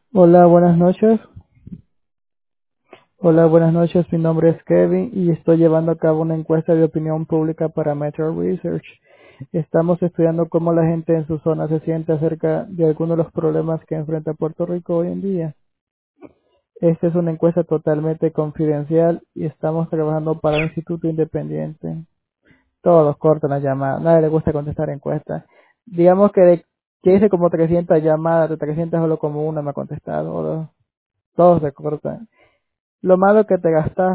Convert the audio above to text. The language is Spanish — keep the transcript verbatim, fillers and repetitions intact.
Hola, buenas noches. Hola, buenas noches. Mi nombre es Kevin y estoy llevando a cabo una encuesta de opinión pública para Metro Research. Estamos estudiando cómo la gente en su zona se siente acerca de algunos de los problemas que enfrenta Puerto Rico hoy en día. Esta es una encuesta totalmente confidencial y estamos trabajando para un instituto independiente. Todos cortan la llamada. Nadie le gusta contestar encuestas. Digamos que de que hice como trescientas llamadas, de trescientas solo como una me ha contestado. o dos. Todos se cortan. Lo malo que te gastas